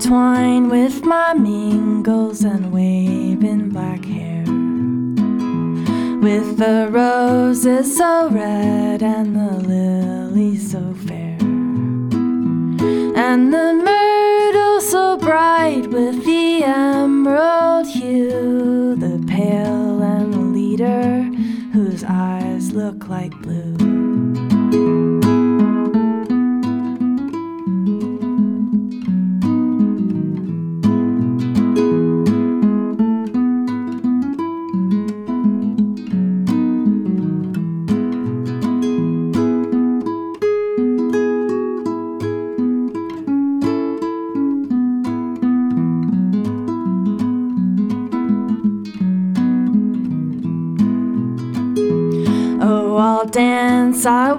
intertwine with my mingles and waving black hair, with the roses so red and the lilies so fair, and the myrtle so bright with the emerald hue, the pale and the leader whose eyes look like blue. I'll dance, I